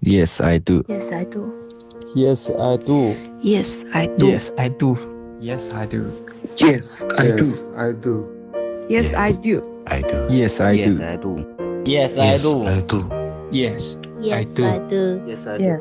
Yes, I do. Yes, I do. Yes, I do. Yes, I do. Yes, I do. Yes, I do. Yes, I do. I do. Yes, I do. I do. Yes, I do. Yes, I do. I do. Yes, I Yes, do. I do. Yes, I do.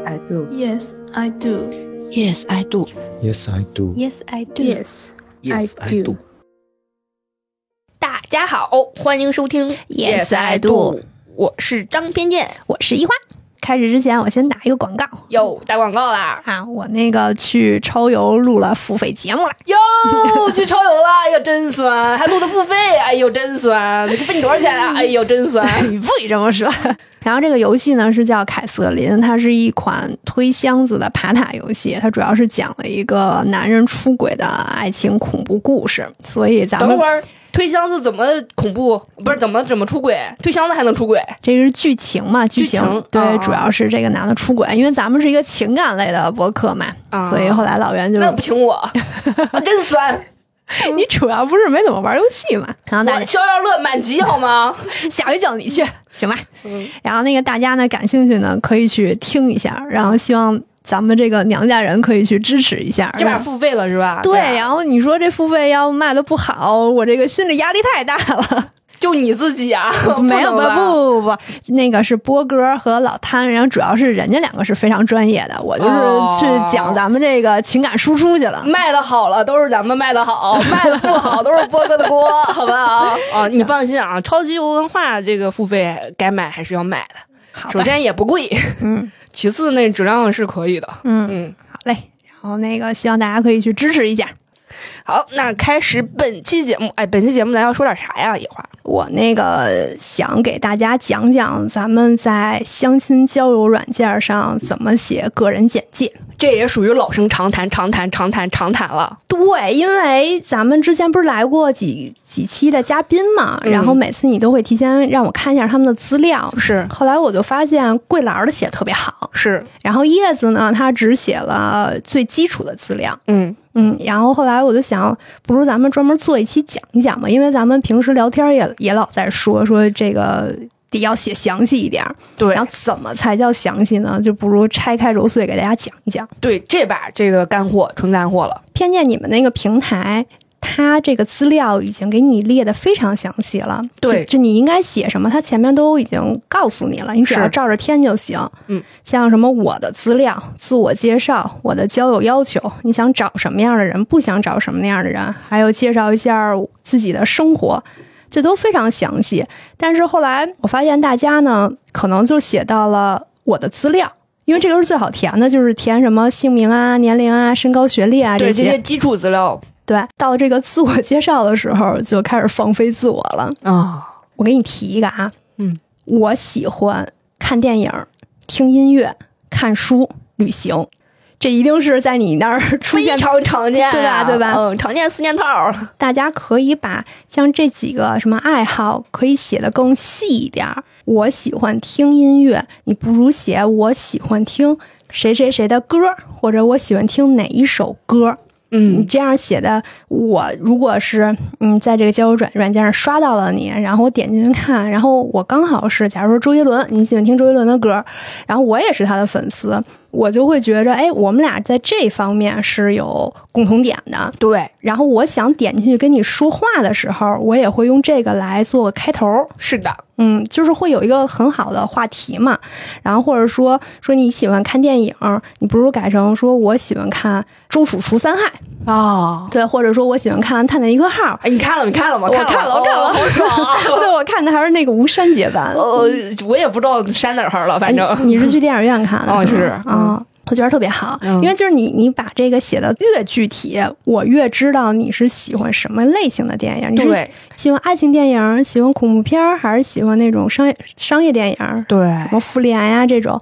Yes, I do. Yes, I do. Yes, I do. Yes, I do. Yes, Yes, I do. 大家好，欢迎收听 Yes, I do 我是张偏见， 我是一花。开始之前，我先打一个广告哟，打广告啦！ 啊！我那个去超游录了付费节目了， 哟，去超游了，哎呀，真酸，还录的付费，哎呦，真酸，付你多少钱啊？哎呦，真酸， 你不许这么说。然后这个游戏呢是叫凯瑟琳，它是一款推箱子的爬塔游戏，它主要是讲了一个男人出轨的爱情恐怖故事，所以咱们等会儿。推箱子怎么恐怖？不是怎么出轨？推箱子还能出轨？ 这是剧情嘛？剧情对、主要是这个男的出轨，因为咱们是一个情感类的播客嘛，所以后来老袁就那不请我，真酸。 你主要不是没怎么玩游戏嘛？然后大家消消乐满级好吗？ 下回叫你去，行吧？然后那个大家呢感兴趣呢可以去听一下，然后希望咱们这个娘家人可以去支持一下， 这把付费了是吧？ 对，然后你说这付费要卖的不好，我这个心理压力太大了。 就你自己啊？ 没有不，那个是波哥和老摊，然后主要是人家两个是非常专业的，我就是去讲咱们这个情感输出去了。 卖的好了都是咱们卖的好，卖的不好都是波哥的锅，好不好？啊，你放心啊，超级文化这个付费该买还是要买的。首先也不贵，其次那质量是可以的， 好嘞。然后那个希望大家可以去支持一下。 好，那开始本期节目。本期节目咱要说点啥呀？野花， 我那个想给大家讲讲咱们在相亲交友软件上怎么写个人简介。 这也属于老生常谈了。 对，因为咱们之前不是来过几期的嘉宾嘛，然后每次你都会提前让我看一下他们的资料。 是， 后来我就发现桂兰的写得特别好， 是， 然后叶子呢，他只写了最基础的资料。然后后来我就想，不如咱们专门做一期讲一讲吧，因为咱们平时聊天也老在说这个得要写详细一点。 对， 然后怎么才叫详细呢？就不如拆开揉碎给大家讲一讲。 对，这把这个干货，纯干货了。 偏见你们那个平台，它这个资料已经给你列得非常详细了。 对， 就你应该写什么，它前面都已经告诉你了，你只要照着填就行。像什么我的资料、自我介绍、我的交友要求，你想找什么样的人，不想找什么样的人，还有介绍一下自己的生活，这都非常详细。但是后来我发现大家呢，可能就写到了我的资料。因为这个是最好填的，就是填什么姓名啊、年龄啊、身高、学历啊这些基础资料。 对，到这个自我介绍的时候就开始放飞自我了啊！我给你提一个啊，我喜欢看电影、听音乐、看书、旅行，这一定是在你那儿出现， 非常常见， 对吧？ 常见4件套。 大家可以把像这几个什么爱好可以写得更细一点。我喜欢听音乐，你不如写我喜欢听谁谁谁的歌，或者我喜欢听哪一首歌。你这样写的，我如果是在这个交友软件上刷到了你，然后我点进去看，然后我刚好是假如说周杰伦，你喜欢听周杰伦的歌，然后我也是他的粉丝，我就会觉着我们俩在这方面是有共同点的。 对， 然后我想点进去跟你说话的时候，我也会用这个来做个开头。 是的， 就是会有一个很好的话题嘛。然后或者说你喜欢看电影，你不如改成说我喜欢看周楚除三害对，或者说我喜欢看探探一颗号。 你看了吗？ 我看了， 好爽啊！ 对，我看的还是那个无删节版。 我也不知道删哪儿了，反正你是去电影院看的？ 是我觉得特别好，因为就是你把这个写的越具体，我越知道你是喜欢什么类型的电影。你是喜欢爱情电影，喜欢恐怖片，还是喜欢那种商业电影？ 对， 什么复联呀这种。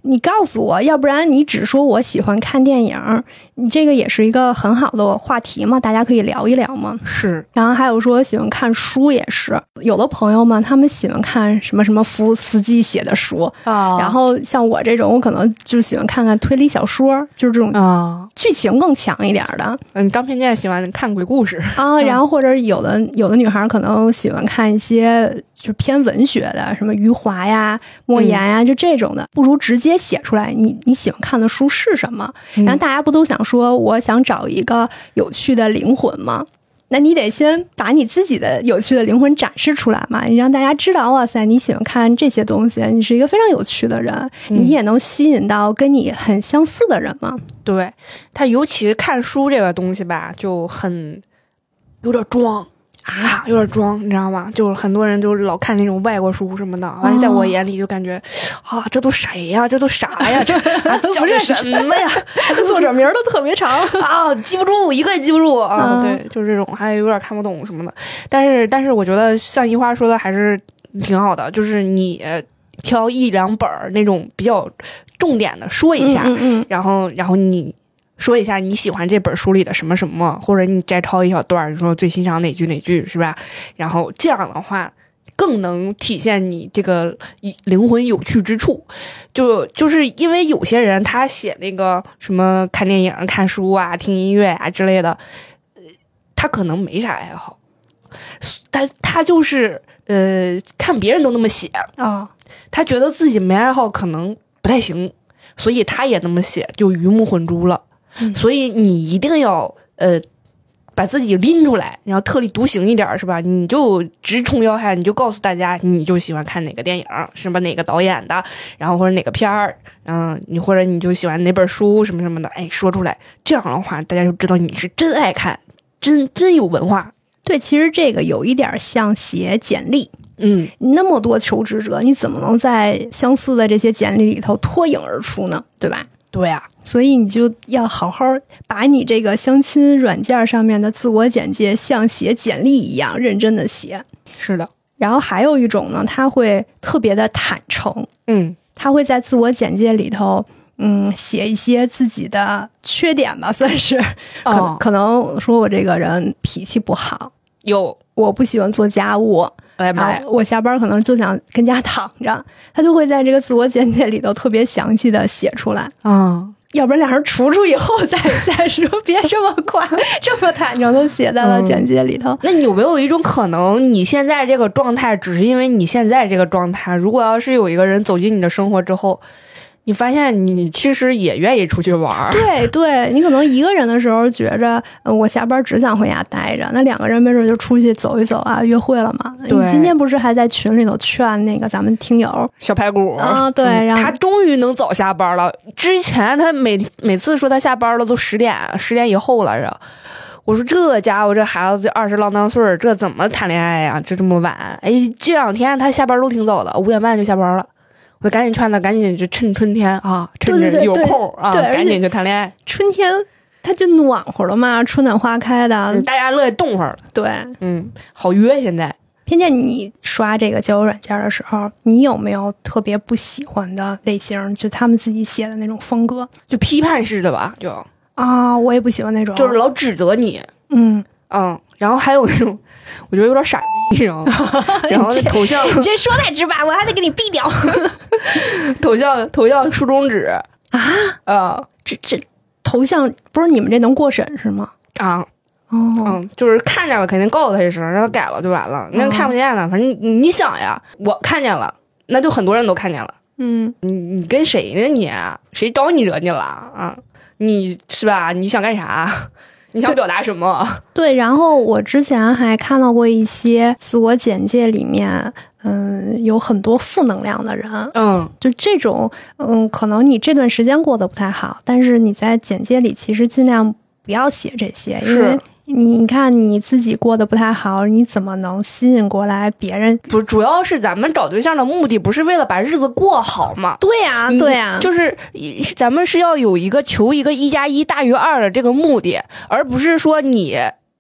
你告诉我，要不然你只说我喜欢看电影，你这个也是一个很好的话题嘛，大家可以聊一聊嘛。 是， 然后还有说喜欢看书也是，有的朋友们他们喜欢看什么什么夫斯基写的书啊， 然后像我这种，我可能就喜欢看看推理小说，就是这种剧情更强一点的。 张偏见喜欢看鬼故事啊，然后或者有的女孩可能喜欢看一些就偏文学的，什么余华呀、莫言呀，就这种的，不如直接写出来你喜欢看的书是什么。然后大家不都想说我想找一个有趣的灵魂吗？那你得先把你自己的有趣的灵魂展示出来嘛，你让大家知道，哇塞，你喜欢看这些东西，你是一个非常有趣的人，你也能吸引到跟你很相似的人嘛。 对，他尤其看书这个东西吧，就很有点装啊，有点装，你知道吗？就是很多人就老看那种外国书什么的，完了在我眼里就感觉啊，这都谁呀？这都啥呀？这叫这什么呀？ 作者名都特别长啊，记不住，一个也记不住啊。对，就是这种，还有点看不懂什么的。但是我觉得像一花说的还是挺好的，就是你挑一两本那种比较重点的说一下，然后你说一下你喜欢这本书里的什么什么，或者你摘抄一小段，你说最欣赏哪句是吧？然后这样的话更能体现你这个灵魂有趣之处。就是因为有些人他写那个什么看电影、看书啊、听音乐啊之类的，他可能没啥爱好，他就是看别人都那么写啊， 他觉得自己没爱好可能不太行，所以他也那么写，就鱼目混珠了。所以你一定要把自己拎出来，然后特立独行一点，是吧？你就直冲要害，你就告诉大家你就喜欢看哪个电影，什么哪个导演的，然后或者哪个片儿，你或者你就喜欢哪本书什么什么的，哎，说出来，这样的话大家就知道你是真爱看，真有文化。 对，其实这个有一点像写简历。那么多求职者，你怎么能在相似的这些简历里头脱颖而出呢？对吧？ 对啊， 所以你就要好好把你这个相亲软件上面的自我简介像写简历一样认真的写。 是的。 然后还有一种呢，他会特别的坦诚，他会在自我简介里头写一些自己的缺点吧，算是可能说我这个人脾气不好，我不喜欢做家务，我下班可能就想跟家躺着，他就会在这个自我简介里头特别详细的写出来。要不然俩人处以后再说，别这么快这么坦诚的写在了简介里头。 那你有没有一种可能，你现在这个状态只是因为你现在这个状态，如果要是有一个人走进你的生活之后，你发现你其实也愿意出去玩。 对，你可能一个人的时候觉着我下班只想回家待着，那两个人没准就出去走一走啊，约会了嘛。你今天不是还在群里头劝那个咱们听友小排骨对，然后他终于能早下班了。之前他每次说他下班了都10点以后了着。我说这家伙这孩子20郎当岁，这怎么谈恋爱呀？这么晚？哎，这2天他下班都挺早的，5点半就下班了。我赶紧劝他，赶紧就趁春天啊，趁着有空啊，赶紧就谈恋爱。 春天它就暖和了嘛，春暖花开的， 大家乐意动会儿了。 对， 好约现在。 偏见，你刷这个交友软件的时候，你有没有特别不喜欢的类型？就他们自己写的那种风格， 就批判式的吧，就我也不喜欢那种， 就是老指责你。然后还有那种我觉得有点傻逼，然后那头像你这说太直白，我还得给你毙掉。 头像竖中指这头像不是你们这能过审是吗？ 就是看见了肯定告诉他一声，让他改了就完了。那看不见了，反正你想呀，我看见了，那就很多人都看见了。你跟谁呢你？谁招你惹你了啊？你是吧？你想干啥？你想表达什么？ 对，然后我之前还看到过一些自我简介里面，有很多负能量的人，就这种，可能你这段时间过得不太好，但是你在简介里其实尽量不要写这些，因为你看你自己过得不太好，你怎么能吸引过来别人？ 主要是咱们找对象的目的不是为了把日子过好嘛？ 对呀， 就是咱们是要有一个求一个1+1大于2的这个目的，而不是说你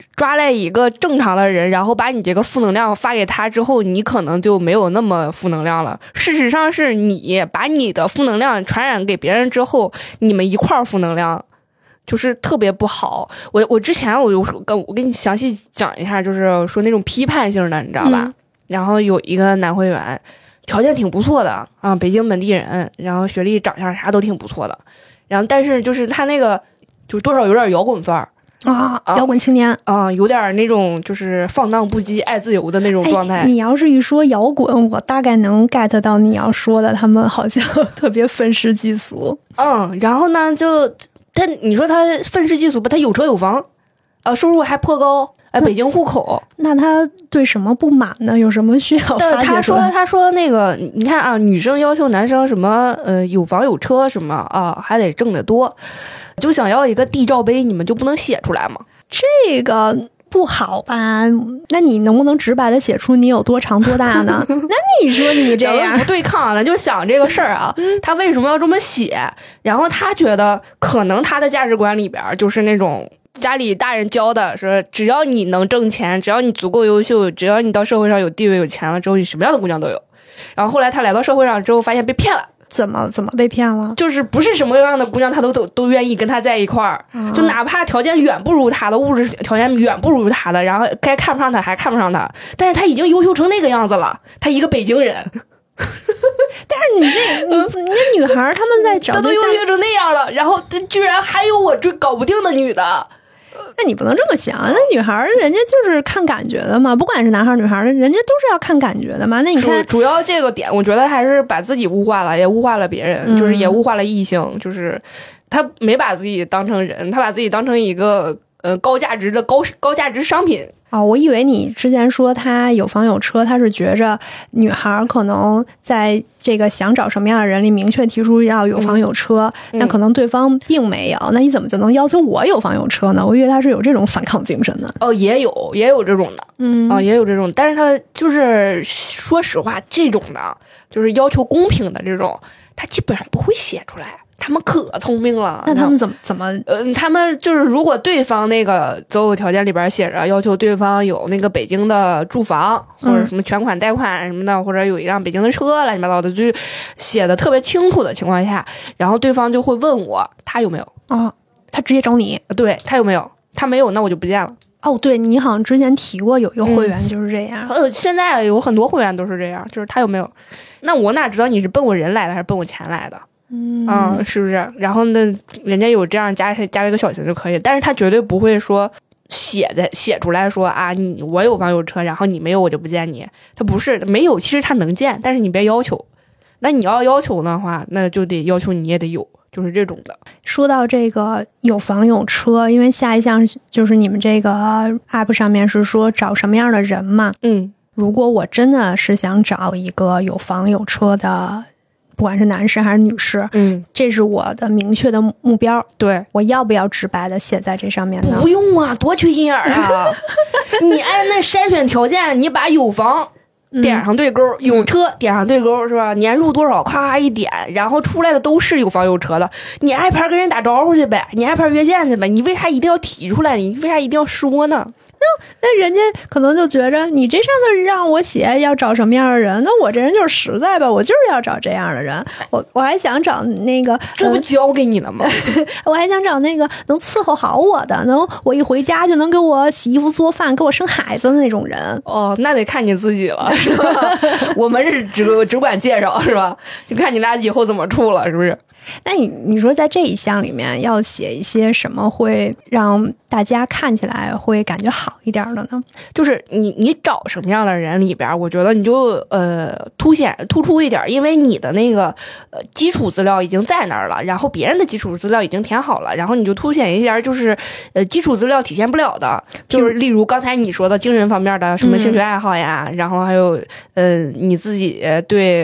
抓来一个正常的人，然后把你这个负能量发给他之后，你可能就没有那么负能量了。事实上是你把你的负能量传染给别人之后，你们一块儿负能量，就是特别不好。我之前我给你详细讲一下，就是说那种批判性的，你知道吧？然后有一个男会员，条件挺不错的啊，北京本地人，然后学历、长相啥都挺不错的，然后但是就是他那个就多少有点摇滚范儿。 摇滚青年有点那种就是放荡不羁、爱自由的那种状态。 你要是一说摇滚，我大概能 get 到你要说的，他们好像特别愤世嫉俗。 然后呢，你说他愤世嫉俗吧，他有车有房，收入还颇高，北京户口。 那他对什么不满呢？有什么需要发泄出来？ 他说那个，你看啊，女生要求男生什么有房有车什么啊，还得挣得多，就想要一个地罩杯，你们就不能写出来吗？ 这个不好吧？那你能不能直白的写出你有多长多大呢？那你说你这样不对抗了，就想这个事儿啊，他为什么要这么写？然后他觉得可能他的价值观里边就是那种家里大人教的，说只要你能挣钱，只要你足够优秀，只要你到社会上有地位有钱了之后，你什么样的姑娘都有。然后后来他来到社会上之后，发现被骗了。 怎么被骗了？ 就是不是什么样的姑娘他都愿意跟他在一块儿，就哪怕条件远不如他的，物质条件远不如他的，然后该看不上他还看不上他，但是他已经优秀成那个样子了，他一个北京人。 但是你那女孩他们在找他都优秀成那样了，然后居然还有我搞不定的女的。 那你不能这么想，那女孩人家就是看感觉的嘛，不管是男孩女孩的，人家都是要看感觉的嘛。那你看， 主要这个点，我觉得还是把自己物化了，也物化了别人，就是也物化了异性，就是他没把自己当成人，他把自己当成一个高价值的高价值商品。 我以为你之前说他有房有车，他是觉着女孩可能在这个想找什么样的人里明确提出要有房有车，那可能对方并没有，那你怎么就能要求我有房有车呢？我以为他是有这种反抗精神的。 也有这种的，也有这种，但是他就是说实话，这种的就是要求公平的这种，他基本上不会写出来。他们可聪明了， 那他们怎么？ 他们就是如果对方那个择偶条件里边写着要求对方有那个北京的住房，或者什么全款贷款什么的，或者有一辆北京的车，乱七八糟的，就写的特别清楚的情况下，然后对方就会问我他有没有他直接找你， 对他有没有，他没有那我就不见了。 对，你好像之前提过有一个会员就是这样。 现在有很多会员都是这样，就是他有没有，那我哪知道你是奔我人来的还是奔我钱来的？是不是？然后呢，人家有这样加一个小型就可以，但是他绝对不会说写出来说啊，我有房有车，然后你没有我就不见你。他不是没有，其实他能见，但是你别要求。那你要求的话，那就得要求你也得有，就是这种的。 说到这个有房有车，因为下一项就是你们这个 app 上面是说找什么样的人嘛。如果我真的是想找一个有房有车的，不管是男士还是女士，这是我的明确的目标。 对， 我要不要直白的写在这上面呢？ 不用啊，多缺心眼儿啊！你按那筛选条件，你把有房点上对勾，有车点上对勾，是吧？年入多少，夸一点，然后出来的都是有房有车的。你挨盘跟人打招呼去呗，你挨盘约见去呗，你为啥一定要提出来？你为啥一定要说呢？ 那人家可能就觉着你这上头让我写要找什么样的人，那我这人就是实在吧，我就是要找这样的人。我还想找那个， 这不教给你了吗？ 我还想找那个能伺候好我的，能我一回家就能给我洗衣服做饭给我生孩子的那种人。 那得看你自己了，是吧？我们是只管介绍，是吧？就看你俩以后怎么处了，是不是？ 那你说在这一项里面要写一些什么会让大家看起来会感觉好一点的呢？ 就是你找什么样的人里边，我觉得你就突出一点，因为你的那个基础资料已经在那儿了，然后别人的基础资料已经填好了，然后你就凸显一下，就是基础资料体现不了的，就是例如刚才你说的精神方面的什么兴趣爱好呀，然后还有你自己对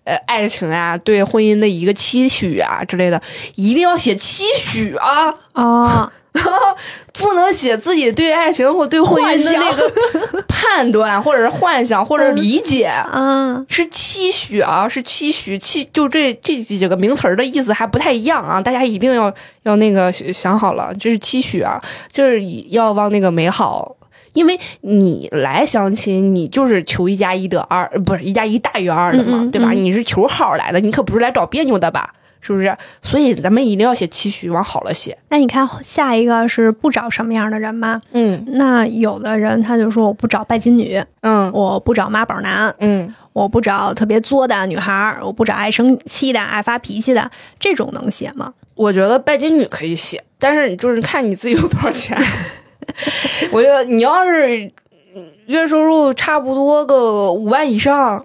爱情啊，对婚姻的一个期许啊之类的，一定要写期许啊啊。 不能写自己对爱情或对婚姻的那个判断，或者是幻想，或者理解，是期许啊，是期许，就这几个名词儿的意思还不太一样啊，大家一定要那个想好了，这是期许啊，就是要往那个美好。因为你来相亲，你就是求1+1得2，不是1+1大于2的嘛，对吧？你是求好来的，你可不是来找别扭的吧？是不是？所以咱们一定要写期许，往好了写。 那你看下一个是不找什么样的人吗？那有的人他就说我不找拜金女，我不找妈宝男，我不找特别作的女孩，我不找爱生气的、爱发脾气的，这种能写吗？ 我觉得拜金女可以写，但是就是看你自己有多少钱。我觉得你要是月收入差不多个5万以上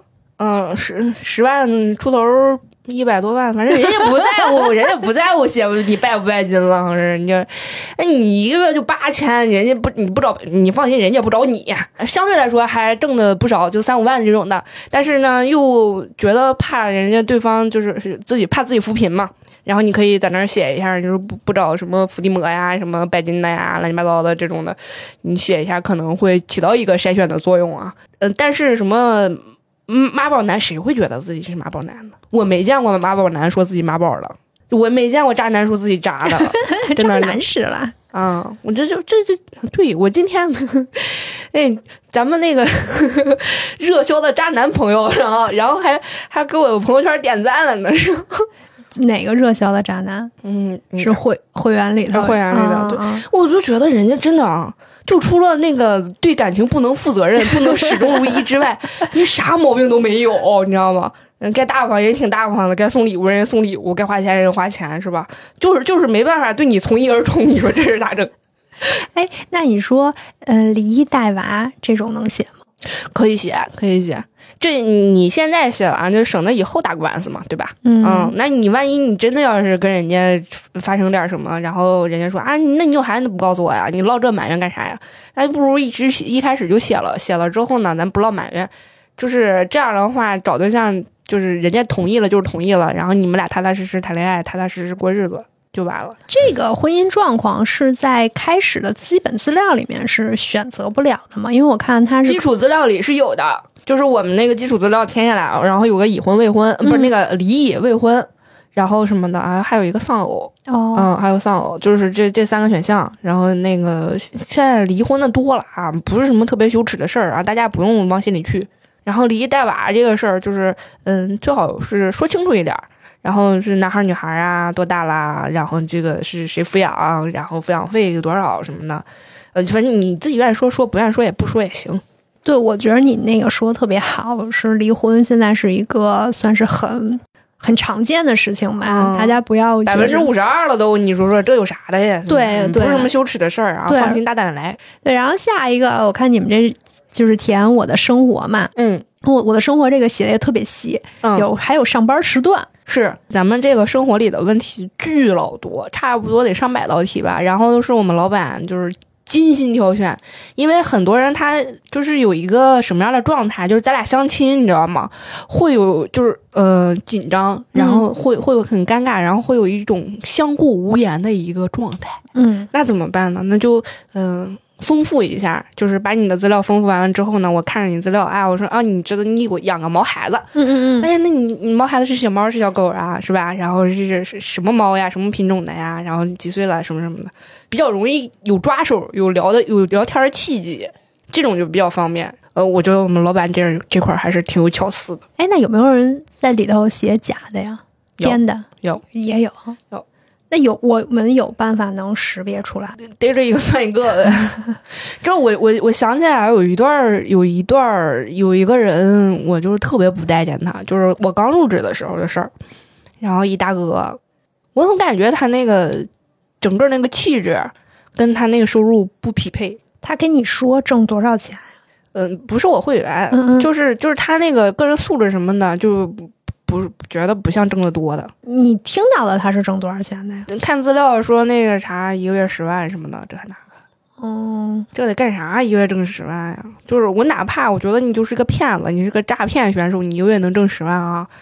，10万出头。100多万，反正人家不在乎，人家不在乎写你拜不拜金了，人家，你一个月就8000，人家不，你不找，你放心，人家不找你，相对来说还挣的不少，就3-5万这种的，但是呢，又觉得怕人家对方就是自己怕自己扶贫嘛，然后你可以在那儿写一下，就是不找什么伏地魔呀、什么拜金的呀、乱七八糟的这种的，你写一下可能会起到一个筛选的作用啊，但是什么。妈宝男谁会觉得自己是妈宝男呢？我没见过妈宝男说自己妈宝了，我没见过渣男说自己渣的，真的难死了啊！我这对我今天，咱们那个热销的渣男朋友，然后还给我朋友圈点赞了呢， 哪个热销的渣男？是会员里头， 会员里的，对，我就觉得人家真的啊。就除了那个对感情不能负责任、不能始终如一之外，你啥毛病都没有，你知道吗？人该大方人挺大方的，该送礼物人家送礼物，该花钱人花钱，是吧？就是没办法对你从一而终，你说这是咋整？ 那你说离异带娃这种能写吗？ 可以写，可以写。这你现在写完就省得以后打官司嘛，对吧？那你万一你真的要是跟人家发生点什么，然后人家说啊，那你有孩子不告诉我呀？你唠这埋怨干啥呀？那不如一开始就写了之后呢，咱不唠埋怨，就是这样的话，找对象就是人家同意了就是同意了，然后你们俩踏踏实实谈恋爱，踏踏实实过日子。就完了。 这个婚姻状况是在开始的基本资料里面是选择不了的吗？因为我看它是基础资料里是有的，就是我们那个基础资料填下来，然后有个已婚未婚，不是那个离异未婚，然后什么的啊，还有一个丧偶还有丧偶，就是这3个选项。然后那个现在离婚的多了啊，不是什么特别羞耻的事儿啊，大家不用往心里去。然后离异带娃这个事儿，就是最好是说清楚一点。然后是男孩女孩啊，多大啦？然后这个是谁抚养？然后抚养费有多少什么的？反正你自己愿意说，不愿意说也不说也行。 对，我觉得你那个说的特别好，是离婚现在是一个算是很常见的事情吧，大家不要 52%了都，你说这有啥的呀？ 对， 不是什么羞耻的事儿啊，放心大胆的来。 对，然后下一个我看你们这就是填我的生活嘛，我的生活这个写的也特别细，还有上班时段。 是咱们这个生活里的问题巨老多，差不多得上100道题吧。然后都是我们老板就是精心挑选，因为很多人他就是有一个什么样的状态，就是咱俩相亲，你知道吗？会有就是紧张，然后会有很尴尬，然后会有一种相顾无言的一个状态。那怎么办呢？那就丰富一下，就是把你的资料丰富完了之后呢，我看着你资料，我说啊，你知道你给我养个毛孩子，哎呀，那你毛孩子是小猫是小狗啊，是吧？然后是什么猫呀，什么品种的呀？然后几岁了，什么什么的，比较容易有抓手，有聊天的契机，这种就比较方便。我觉得我们老板这块还是挺有巧思的。 那有没有人在里头写假的呀？编的也有。那我们有办法能识别出来， 逮着一个算一个的。这我想起来有一个人，我就是特别不待见他，就是我刚入职的时候的事儿。然后一大哥，我总感觉他那个整个那个气质跟他那个收入不匹配。 他跟你说挣多少钱？ 不是我会员，就是他那个个人素质什么的就。不是觉得不像挣得多的。 你听到了他是挣多少钱的呀？ 看资料说那个啥1个月10万什么的，这还哪个？这得干啥？1个月挣10万呀？就是我哪怕我觉得你就是个骗子，你是个诈骗选手，你1个月能挣10万啊？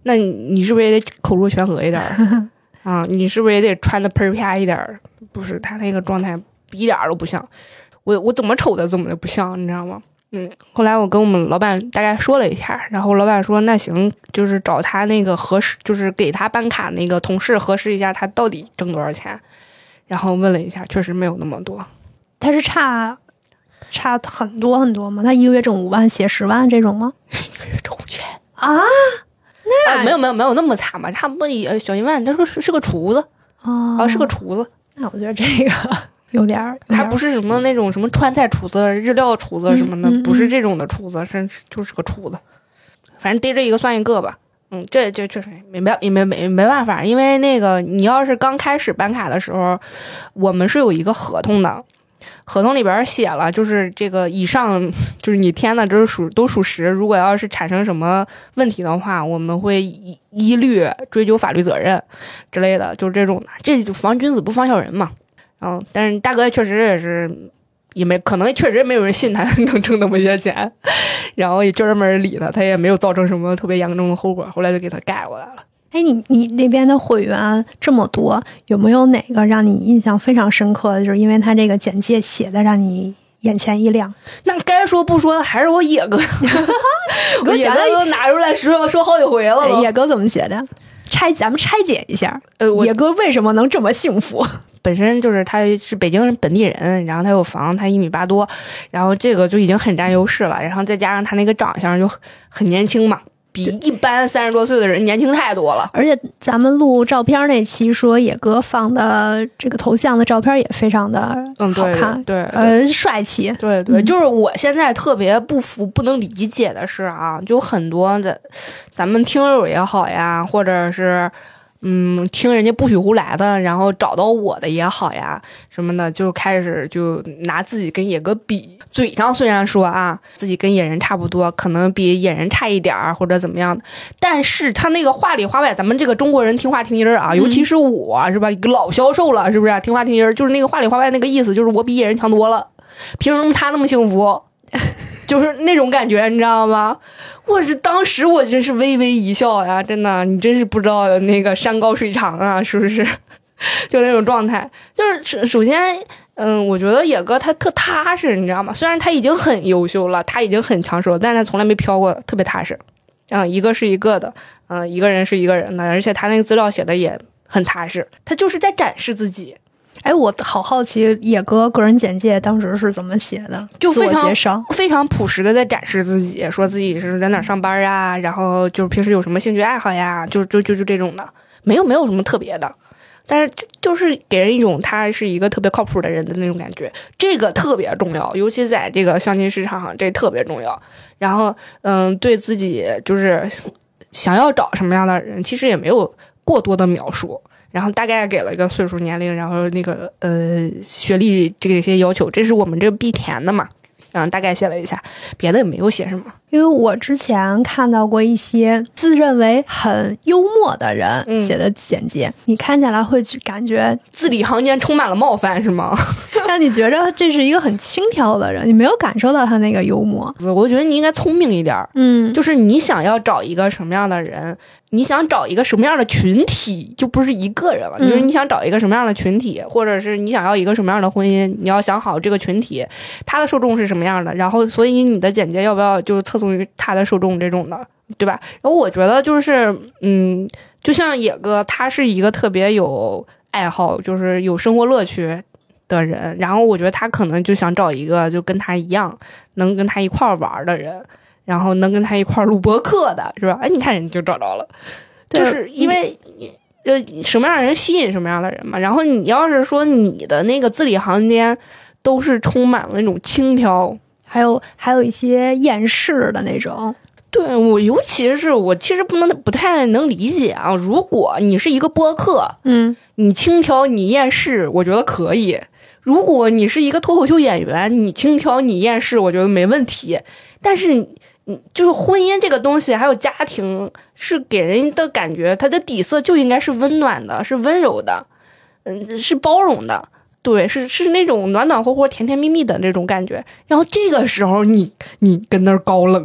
那你是不是也得口若悬河一点啊？你是不是也得穿的喷啪一点？不是，他那个状态一点都不像。我怎么瞅的怎么的不像，你知道吗？后来我跟我们老板大概说了一下，然后老板说那行，就是找他那个核实，就是给他办卡那个同事核实一下他到底挣多少钱，然后问了一下，确实没有那么多。 他是差很多很多吗？他一个月挣5万，写10万这种吗？ 一个月挣5000 啊？那没有那么惨吧，差不多小1万。他说是个厨子是个厨子。 那我觉得这个有点他不是什么那种什么川菜厨子、日料厨子什么的，不是这种的厨子，就是个厨子。反正逮着一个算一个吧。这确实没办法，因为那个你要是刚开始办卡的时候，我们是有一个合同的，合同里边写了，就是这个以上就是你填的都属实，如果要是产生什么问题的话，我们会一律追究法律责任之类的，就是这种的，这就防君子不防小人嘛。但是大哥确实也是，可能确实没有人信他能挣那么些钱，然后也专门理他，他也没有造成什么特别严重的后果，后来就给他改过来了。 哎，你那边的会员这么多，有没有哪个让你印象非常深刻的？就是因为他这个简介写的让你眼前一亮。 那该说不说的还是我野哥，我野哥都拿出来说好几回了。 野哥怎么写的？咱们拆解一下。野哥为什么能这么幸福？ 本身就是他是北京本地人，然后他有房，他1.8米多，然后这个就已经很占优势了，然后再加上他那个长相就很年轻嘛，比一般30多岁的人年轻太多了。 而且咱们录照片那期说野哥放的这个头像的照片也非常的好看， 对， 帅气， 对，就是我现在特别不能理解的是啊，就很多的咱们听友也好呀，或者是听人家不许胡来的，然后找到我的也好呀什么的，就开始就拿自己跟野哥比，嘴上虽然说啊自己跟野人差不多，可能比野人差一点或者怎么样的，但是他那个话里话外，咱们这个中国人听话听音啊，尤其是我是吧，一个老销售了，是不是听话听音，就是那个话里话外那个意思，就是我比野人强多了，凭什么他那么幸福？就是那种感觉，你知道吗？当时我真是微微一笑呀，真的，你真是不知道那个山高水长啊，是不是？就那种状态，就是首先，我觉得野哥他特踏实，你知道吗？虽然他已经很优秀了，他已经很抢手了，但是他从来没飘过，特别踏实。一个是一个的，一个人是一个人的，而且他那个资料写的也很踏实，他就是在展示自己。 哎，我好好奇野哥个人简介当时是怎么写的， 就自我介绍非常朴实的在展示自己，说自己是在哪儿上班啊，然后就是平时有什么兴趣爱好呀，就这种的，没有什么特别的，但是就是给人一种他是一个特别靠谱的人的那种感觉，这个特别重要，尤其在这个相亲市场上，这特别重要。然后对自己就是想要找什么样的人，其实也没有过多的描述。然后大概给了一个岁数、年龄，然后那个学历这些要求，这是我们这个必填的嘛，然后大概写了一下，别的也没有写什么。 因为我之前看到过一些自认为很幽默的人写的简介，你看起来会感觉字里行间充满了冒犯，是吗？ 让你觉得这是一个很轻佻的人，你没有感受到他那个幽默。 我觉得你应该聪明一点，就是你想要找一个什么样的人，你想找一个什么样的群体，就不是一个人了，就是你想找一个什么样的群体，或者是你想要一个什么样的婚姻，你要想好这个群体他的受众是什么样的，然后所以你的简介要不要就侧重于他的受众这种的，对吧？然后我觉得就是就像野哥他是一个特别有爱好，就是有生活乐趣的人，然后我觉得他可能就想找一个就跟他一样能跟他一块玩的人，然后能跟他一块录播客的，是吧？哎，你看人家就找着了，就是因为什么样的人吸引什么样的人嘛。然后你要是说你的那个字里行间都是充满了那种轻佻，还有一些厌世的那种。对，尤其是我其实不太能理解啊。如果你是一个播客，你轻佻你厌世，我觉得可以。如果你是一个脱口秀演员，你轻佻你厌世，我觉得没问题。但是你就是婚姻这个东西，还有家庭，是给人的感觉，它的底色就应该是温暖的，是温柔的，是包容的。对，是那种暖暖和和、甜甜蜜蜜的那种感觉。然后这个时候你跟那儿高冷，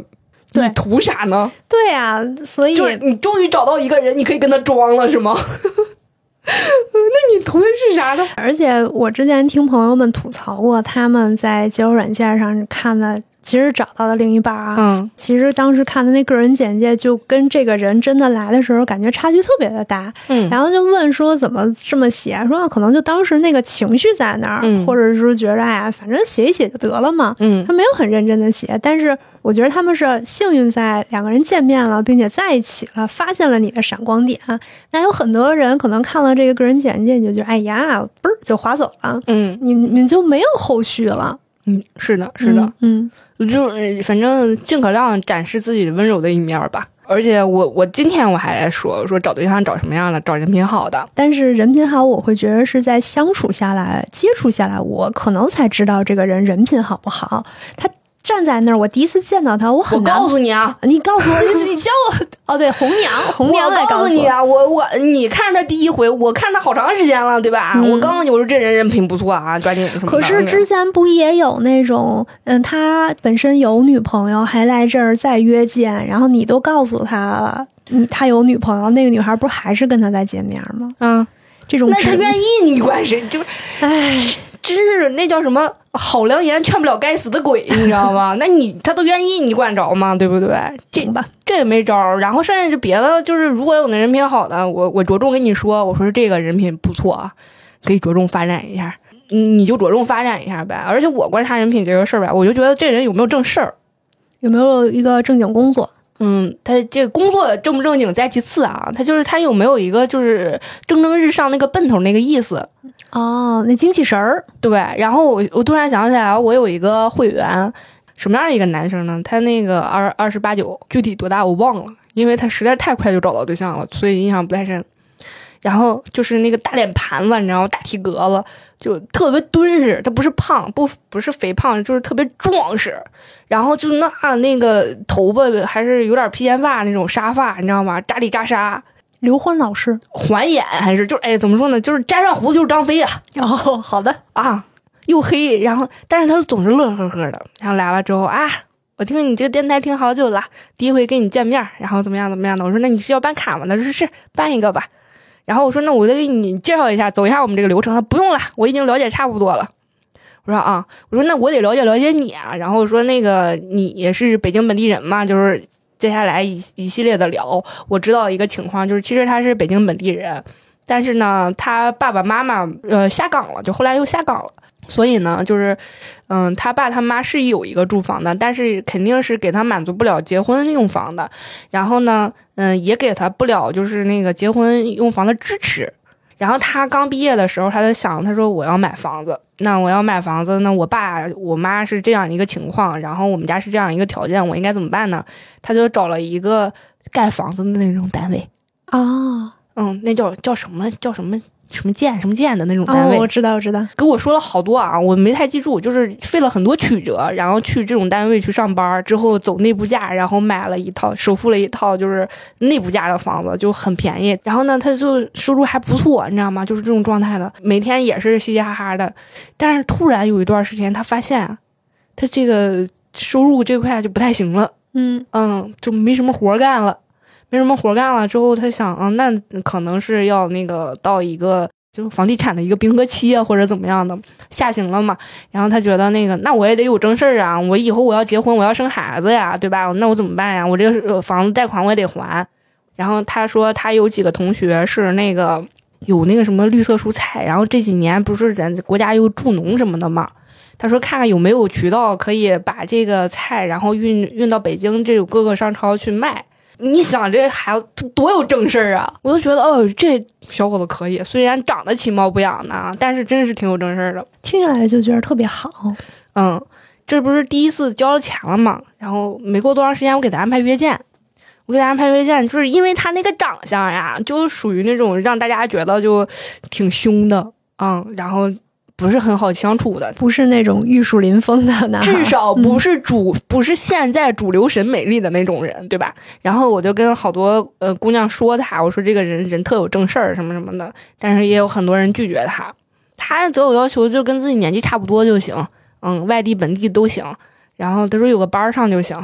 对你图啥呢？ 对啊，所以就是你终于找到一个人，你可以跟他装了，是吗？那你图的是啥呢？ 而且我之前听朋友们吐槽过，他们在交友软件上看的，其实找到的另一半啊，其实当时看的那个人简介就跟这个人真的来的时候感觉差距特别的大，然后就问说怎么这么写，说可能就当时那个情绪在那儿，或者是觉得哎，反正写一写就得了嘛，他没有很认真的写，但是我觉得他们是幸运在两个人见面了，并且在一起了，发现了你的闪光点。那有很多人可能看了这个个人简介，你就觉得哎呀，嘣就划走了，你们就没有后续了。 是的，是的，就反正尽可量展示自己温柔的一面吧。而且我今天我还说找对象找什么样的，找人品好的。 但是人品好，我会觉得是在相处下来、接触下来，我可能才知道这个人人品好不好。他站在那儿，我第一次见到他，我告诉你啊， 你告诉我，你教我哦，对，红娘来告诉你啊，你看着他第一回，我看他好长时间了，对吧？我告诉你，我说这人人品不错啊，抓紧什么的。 可是之前不也有那种，他本身有女朋友，还来这儿再约见，然后你都告诉他了，他有女朋友，那个女孩不还是跟他在见面吗？这种那他愿意，你管谁？就是，哎。真是那叫什么好良言劝不了该死的鬼，你知道吗？那他都愿意，你管着吗？对不对？这也没招。然后剩下就别的，就是如果有那人品好的，我着重跟你说，我说这个人品不错啊，可以着重发展一下，你就着重发展一下呗。而且我观察人品这个事儿吧，我就觉得这人有没有正事儿， 有没有一个正经工作。 他这个工作正不正经在其次啊，他有没有一个就是蒸蒸日上那个奔头那个意思。 那精气神儿。 对，然后我突然想起来，我有一个会员，什么样的一个男生呢？他那个28、29，具体多大我忘了，因为他实在太快就找到对象了，所以印象不太深。然后就是那个大脸盘子，你知道吗？大体格子，就特别敦实。他不是胖，不是肥胖，就是特别壮实。然后就那个头发还是有点披肩发那种沙发，你知道吗？扎里扎沙。 刘欢老师环眼还是怎么说呢？就是沾上胡子就是张飞啊。 好的啊，又黑，然后但是他总是乐呵呵的。然后来了之后啊，我听你这个电台听好久了，第一回跟你见面，然后怎么样的。我说那你是要办卡吗？他说是，办一个吧。然后我说那我再给你介绍一下，走一下我们这个流程。他不用了，我已经了解差不多了。我说啊，我说那我得了解你啊。然后我说那个你也是北京本地人嘛，就是接下来一系列的聊。我知道一个情况，就是其实他是北京本地人，但是呢他爸爸妈妈下岗了，就后来又下岗了。所以呢就是他爸他妈是有一个住房的，但是肯定是给他满足不了结婚用房的，然后呢也给他不了就是那个结婚用房的支持。然后他刚毕业的时候他就想，他说我要买房子，那我要买房子，那我爸我妈是这样一个情况，然后我们家是这样一个条件，我应该怎么办呢？他就找了一个盖房子的那种单位那叫什么建的那种单位。 我知道给我说了好多啊，我没太记住，就是费了很多曲折，然后去这种单位去上班之后走内部价，然后买了一套，首付了一套就是内部价的房子，就很便宜。然后呢他就收入还不错，你知道吗？就是这种状态的，每天也是嘻嘻哈哈的。但是突然有一段时间他发现他这个收入这块就不太行了，就没什么活干了之后，他想那可能是要那个到一个就是房地产的一个冰河期啊，或者怎么样的下行了嘛。然后他觉得那我也得有正事儿啊，我以后我要结婚，我要生孩子呀，对吧？那我怎么办呀？我这个房子贷款我也得还。然后他说他有几个同学是那个有那个什么绿色蔬菜，然后这几年不是咱国家又助农什么的嘛。他说看看有没有渠道可以把这个菜然后运到北京这种各个商超去卖。你想这孩子多有正事儿啊！我就觉得这小伙子可以，虽然长得其貌不扬的，但是真是挺有正事儿的。 听下来就觉得特别好。 这不是第一次交了钱了吗？然后没过多长时间，我给他安排约见，就是因为他那个长相呀，就属于那种让大家觉得就挺凶的，然后不是很好相处的， 不是那种玉树临风的男孩， 至少不是现在主流审美力的那种人，对吧？然后我就跟好多姑娘说他，我说这个人特有正事儿什么什么的，但是也有很多人拒绝他。他择偶要求就跟自己年纪差不多就行，外地本地都行。然后他说有个班上就行，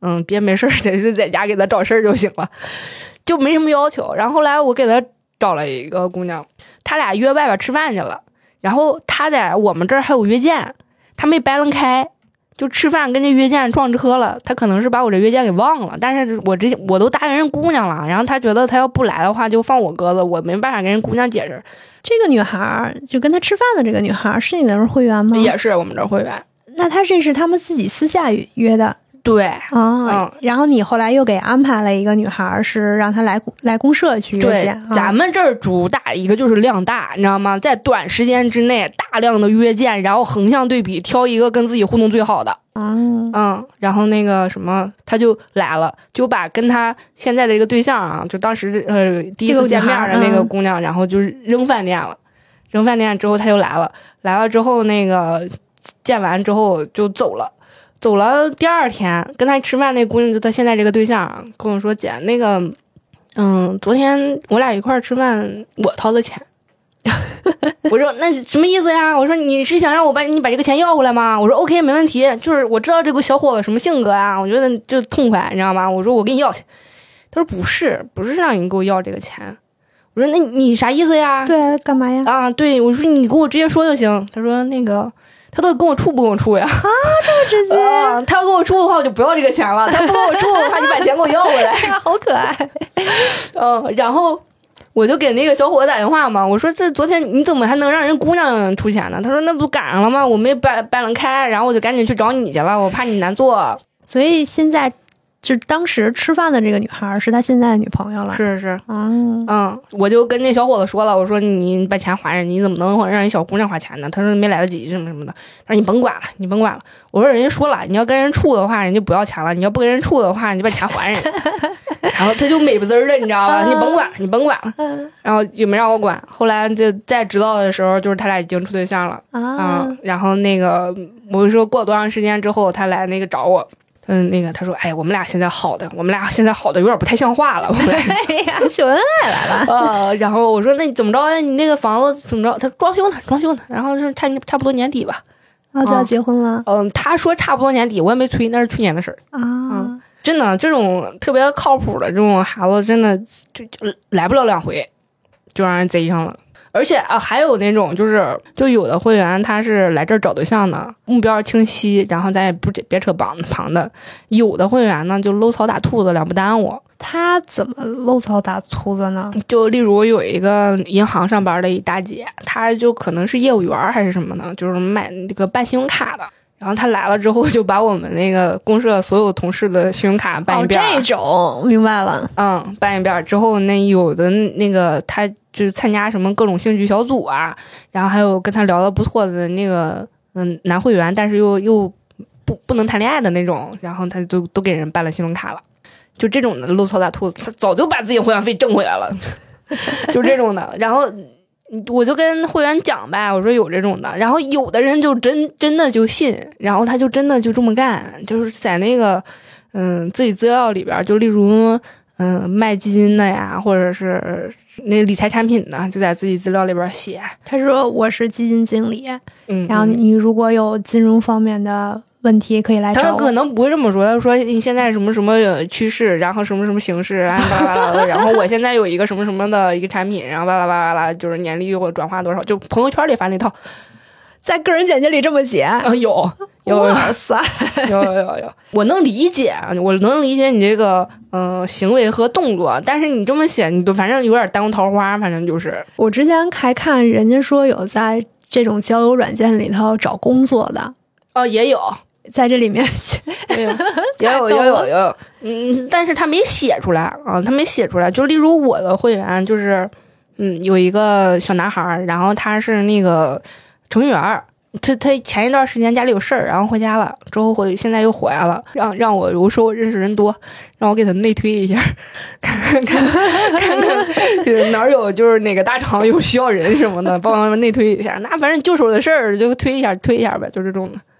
别没事得是在家给他找事儿就行了，就没什么要求。然后后来我给他找了一个姑娘，他俩约外边吃饭去了，然后他在我们这儿还有约见，他没掰楞开，就吃饭跟这约见撞车了。他可能是把我这约见给忘了，但是我都答应人姑娘了，然后他觉得他要不来的话就放我鸽子，我没办法跟人姑娘解释。 这个女孩就跟他吃饭的这个女孩是你的会员吗？ 也是我们这儿会员。 那他这是他们自己私下约的？ 对然后你后来又给安排了一个女孩，是让她来公社去约见。 咱们这儿主打一个就是量大，你知道吗？在短时间之内大量的约见，然后横向对比，挑一个跟自己互动最好的。然后那个什么，他就来了，就把跟他现在的一个对象啊，就当时第一次见面的那个姑娘，然后就是扔饭店了。扔饭店之后他就来了之后那个见完之后就走了。第二天跟他吃饭那姑娘，就他现在这个对象跟我说，姐，那个昨天我俩一块儿吃饭，我掏的钱。我说那什么意思呀？我说你是想让我把这个钱要回来吗？我说 OK 没问题，就是我知道这个小伙子什么性格啊，我觉得就痛快，你知道吗？我说我给你要去。他说不是让你给我要这个钱。我说那你啥意思呀？ 对，干嘛呀？ 对，我说你给我直接说就行。他说那个他到底跟我处不跟我处呀？ 这么直接？ 他要跟我处的话，我就不要这个钱了；他不跟我处的话，你把钱给我要回来。 好可爱。 然后我就给那个小伙子打电话嘛，我说这昨天你怎么还能让人姑娘出钱呢？他说那不赶上了吗？我没掰楞开，然后我就赶紧去找你去了，我怕你难做。 所以现在就当时吃饭的这个女孩是他现在的女朋友了。 是。我就跟那小伙子说了，我说你把钱还人，你怎么能让人小姑娘花钱呢？他说没来得及什么什么的。他说你甭管了。我说人家说了，你要跟人处的话，人家不要钱了；你要不跟人处的话，你就把钱还人。然后他就美不滋儿的，你知道吧？你甭管了。然后就没让我管。后来就再知道的时候，就是他俩已经处对象了然后那个我就说过多长时间之后，他来那个找我。那个他说，哎，我们俩现在好的有点不太像话了。 哎呀，秀恩爱来了。 然后我说那你怎么着？你那个房子怎么着？他说装修呢。然后是差不多年底吧。 就要结婚了。 他说差不多年底，我也没催，那是去年的事儿真的，这种特别靠谱的这种孩子，真的就来不了2回，就让人贼上了。而且还有那种就有的会员他是来这儿找对象的，目标清晰，然后咱也别扯旁的。有的会员呢就搂草打兔子，两不耽误。 他怎么搂草打兔子呢？ 就例如有一个银行上班的一大姐，她就可能是业务员还是什么呢，就是卖那个办信用卡的。然后她来了之后，就把我们那个公社所有同事的信用卡办一遍。 这种明白了。 办一遍之后，那有的那个她就是参加什么各种兴趣小组啊，然后还有跟他聊得不错的那个男会员，但是又不能谈恋爱的那种，然后他都给人办了信用卡了。就这种的搂草打兔子，他早就把自己会员费挣回来了。就这种的。然后我就跟会员讲呗，我说有这种的，然后有的人就真的就信，然后他就真的就这么干，就是在那个自己资料里边，就例如卖基金的呀，或者是那理财产品的，就在自己资料里边写。 他说我是基金经理，然后你如果有金融方面的问题可以来找我。 他可能不会这么说，他说你现在什么什么趋势，然后什么什么形式，然后巴拉巴拉的，然后我现在有一个什么什么的一个产品，然后巴拉巴拉就是年利率或转化多少，就朋友圈里发那套。 在个人简介里这么写有， 哇塞， 有，我能理解你这个行为和动作，但是你这么写，你就反正有点耽误桃花，反正就是。 我之前还看人家说有在这种交友软件里头找工作的， 也有在这里面也有，但是他没写出来啊，就例如我的会员就是有一个小男孩，然后他是那个程序员，他前一段时间家里有事儿，然后回家了，之后现在又回来了，让我说我认识人多，让我给他内推一下，看这哪有就是哪个大厂有需要人什么的，帮忙内推一下。那反正就手的事儿就推一下呗，就这种的。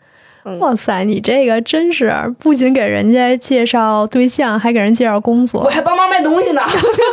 哇塞，你这个真是不仅给人家介绍对象，还给人介绍工作， 我还帮忙卖东西呢。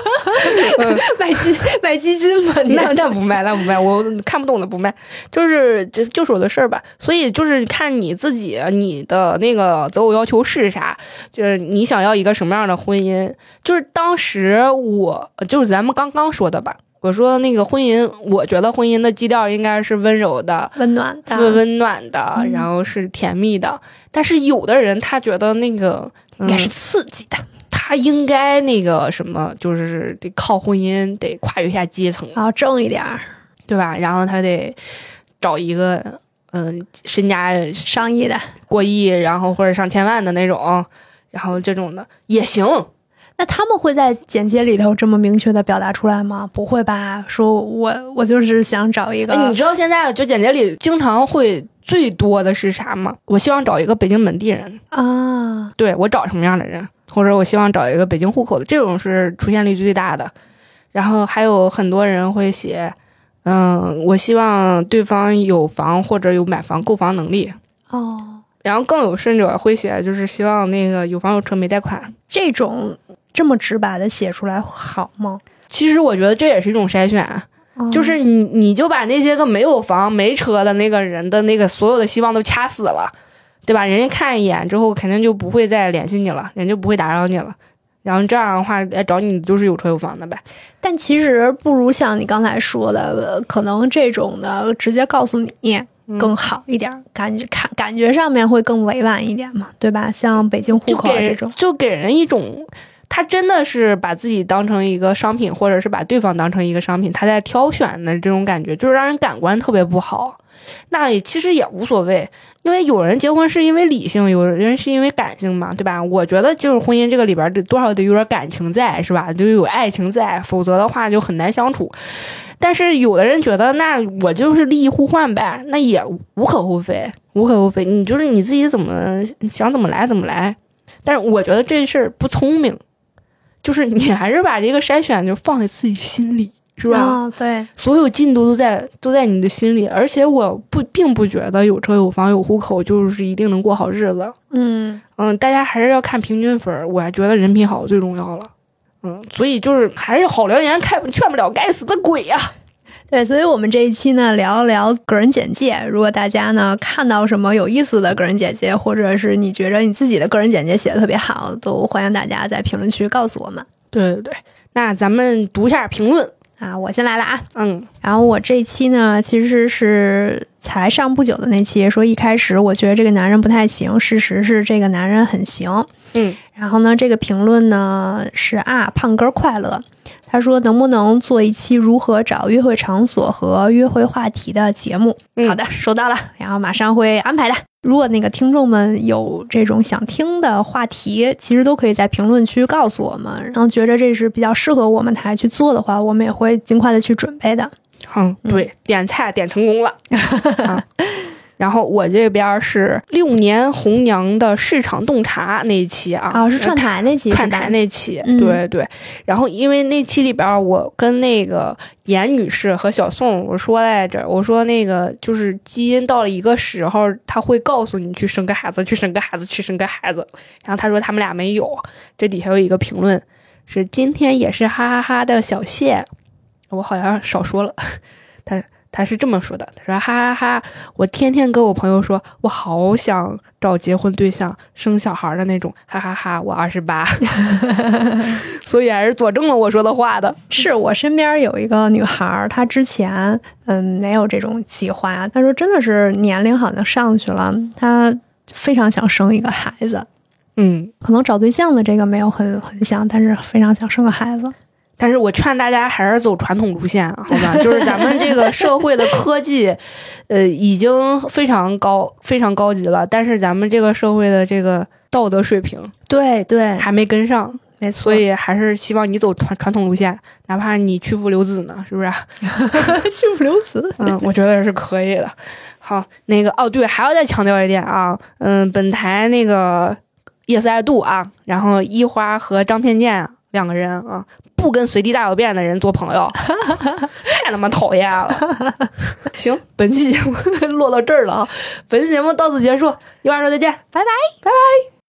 卖基金吧？ 那不卖，我看不懂的不卖，就是我的事儿吧。所以就是看你自己，你的那个择偶要求是啥，就是你想要一个什么样的婚姻。就是当时就是咱们刚刚说的吧。我说那个婚姻，我觉得婚姻的基调应该是温柔的、 温暖的， 然后是甜蜜的。但是有的人他觉得那个应该是刺激的， 他应该那个什么，就是得靠婚姻得跨越一下阶层， 然后挣一点，对吧？然后他得找一个身家上亿的、 过亿，然后或者上千万的那种，然后这种的也行。 那他们会在简介里头这么明确的表达出来吗？不会吧？说我就是想找一个。 你知道现在就简介里经常会最多的是啥吗？我希望找一个北京本地人啊， 对，我找什么样的人，或者我希望找一个北京户口的，这种是出现率最大的。然后还有很多人会写，我希望对方有房或者有买房购房能力。 哦。 然后更有甚者会写，就是希望那个有房有车没贷款。 这种这么直白的写出来好吗？ 其实我觉得这也是一种筛选，就是你就把那些个没有房没车的那个人的那个所有的希望都掐死了，对吧？人家看一眼之后肯定就不会再联系你了，人就不会打扰你了。然后这样的话来找你就是有车有房的呗。 但其实不如像你刚才说的，可能这种的直接告诉你更好一点，感觉上面会更委婉一点嘛，对吧？像北京户口这种， 就给人一种他真的是把自己当成一个商品，或者是把对方当成一个商品，他在挑选的这种感觉，就是让人感官特别不好。那也其实也无所谓，因为有人结婚是因为理性，有人是因为感性嘛，对吧？我觉得就是婚姻这个里边多少得有点感情在，是吧？就有爱情在，否则的话就很难相处。但是有的人觉得那我就是利益互换呗，那也无可厚非，你就是你自己怎么想怎么来怎么来。但是我觉得这事儿不聪明，就是你还是把这个筛选就放在自己心里，是吧？ 对， 所有进度都在你的心里。而且我并不觉得有车有房有户口就是一定能过好日子。大家还是要看平均分，我还觉得人品好最重要了。所以就是还是好良言劝不了该死的鬼呀。 对，所以我们这一期呢聊一聊个人简介。如果大家呢看到什么有意思的个人简介，或者是你觉得你自己的个人简介写的特别好，都欢迎大家在评论区告诉我们。 对，那咱们读一下评论啊，我先来了啊。然后我这一期呢其实是才上不久的那期，说一开始我觉得这个男人不太行，事实是这个男人很行。然后呢这个评论呢是胖哥快乐，他说能不能做一期如何找约会场所和约会话题的节目。好的，收到了，然后马上会安排的。如果那个听众们有这种想听的话题，其实都可以在评论区告诉我们，然后觉得这是比较适合我们台去做的话，我们也会尽快的去准备的。 对，点菜点成功了。然后我这边是6年红娘的市场洞察那一期啊， 是串台那期， 对。然后因为那期里边我跟那个严女士和小宋我说来着，我说那个就是基因到了一个时候，他会告诉你去生个孩子。然后他说他们俩没有。这底下有一个评论是今天也是哈哈哈的小谢，我好像少说了，他是这么说的，他说哈哈哈，我天天跟我朋友说我好想找结婚对象生小孩的那种，哈哈哈，我28。所以还是佐证了我说的话的。 是我身边有一个女孩，她之前没有这种计划，她说真的是年龄好像上去了，她非常想生一个孩子。可能找对象的这个没有很想，但是非常想生个孩子。 但是我劝大家还是走传统路线，好吧？就是咱们这个社会的科技，已经非常高级了，但是咱们这个社会的这个道德水平， 对还没跟上， 没错。 所以还是希望你走传统路线，哪怕你屈父留子呢，是不是？ 屈父留子， 我觉得是可以的。好，那个对，还要再强调一点啊，本台那个Yes I Do啊，然后一花和张片健两个人啊，不跟随地大小便的人做朋友，太他妈讨厌了。行，本期节目落到这儿了啊，本期节目到此结束，一会儿说再见，拜拜，拜拜。